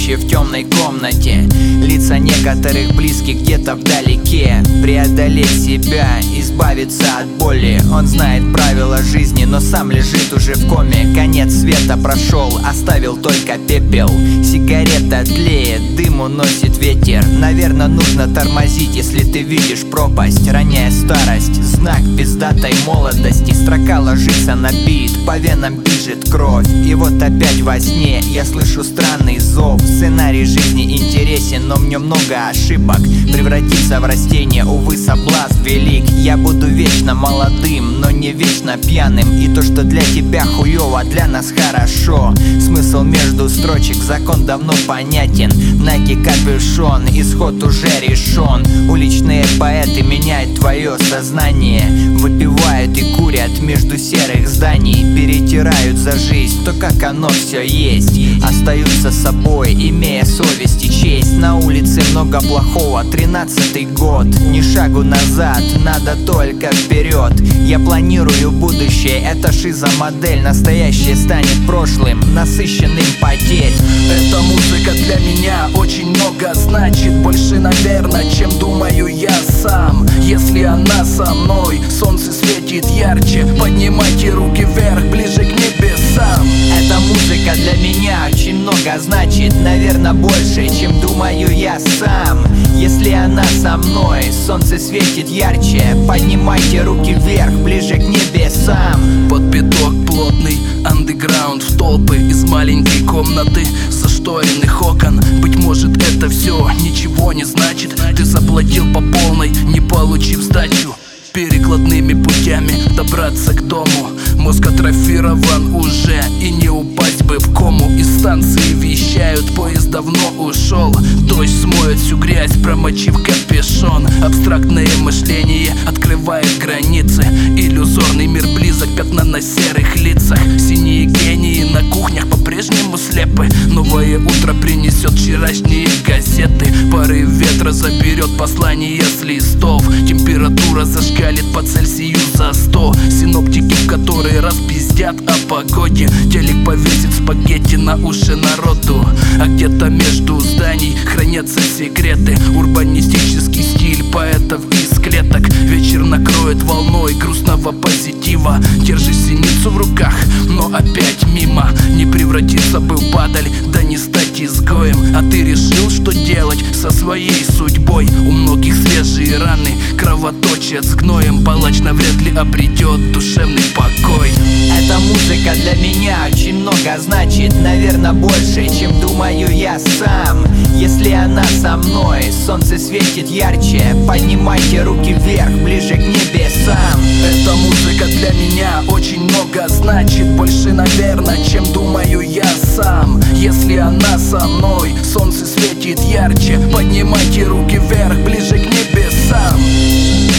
мерцающие в темной комнате. Лица некоторых близких где-то вдалеке. Преодолеть себя, избавиться от боли. Он знает правила жизни, но сам лежит уже в коме. Конец света прошел, оставил только пепел. Сигарета тлеет, дым уносит ветер. Наверное, нужно тормозить, если ты видишь пропасть. Роняя старость, знак пиздатой молодости. Строка ложится на бит, по венам бежит кровь. И вот опять во сне я слышу странный зов. Сценарий жизни интересен, но в нем много ошибок. Превратиться в растение, увы, соблазн велик. Я буду вечно молодым, но не вечно пьяным. И то, что для тебя хуёво, для нас хорошо. Смысл между строчек, закон давно понятен. Наки капюшон, исход уже решен. Уличные поэты меняют твое сознание. Выпивают и курят между серых зданий. Перетирают за жизнь то, как оно все есть. Остаются собой, имея совесть и честь. На улице много плохого, 13-й год. Ни шагу назад, надо только вперед. Я планирую будущее, это шиза-модель. Настоящее станет прошлым, насыщенным потерь. Эта музыка для меня очень много значит. Больше, наверное, чем думаю я сам. Если она со мной, солнце светит ярче. Поднимайте руки вверх, ближе к небесам. Эта музыка для меня очень много значит. Наверное, больше, чем думаю я сам. Если она со мной, солнце светит ярче. Поднимайте руки вверх, ближе к небесам. Под пяток плотный, андеграунд в толпы. Из маленькой комнаты, зашторенных окон. Быть может, это все ничего не значит. Ты заплатил по полной, не получив сдачу. Перекладными путями добраться к дому. Мозг атрофирован уже, и не упасть бы в кому. Из станции вещают, поезд давно ушел. Дождь смоет всю грязь, промочив капюшон. Абстрактное мышление открывает границы. Иллюзорный мир близок, пятна на серых лицах. Синие гении на кухнях по-прежнему слепы. Новое утро принесет вчерашние газеты. Порыв ветра заберет послание с листов. Температура зашкалит по Цельсию за 100. Синоптики, в которые раз пиздят о погоде. Телек повесит спагетти на уши народу. А где-то между зданий хранятся секреты. Урбанистический стиль поэтов из клеток. Вечер накроет волной грустного позитива. Держи синицу в руках, но опять мимо. Не превратиться бы в падаль, да не стать изгоем. А ты решил, что делать со своей судьбой? У многих свежие раны кровоточат с гноем. Палач навряд ли обретет душевный покой. Эта музыка для меня очень много значит. Наверное, больше, чем думаю я сам. Если она со мной, солнце светит ярче. Поднимайте руки вверх, ближе к небесам. Эта музыка для меня очень много значит. Больше, наверное, чем думаю я сам. Если она со мной, солнце светит ярче. Поднимайте руки вверх, ближе к небесам.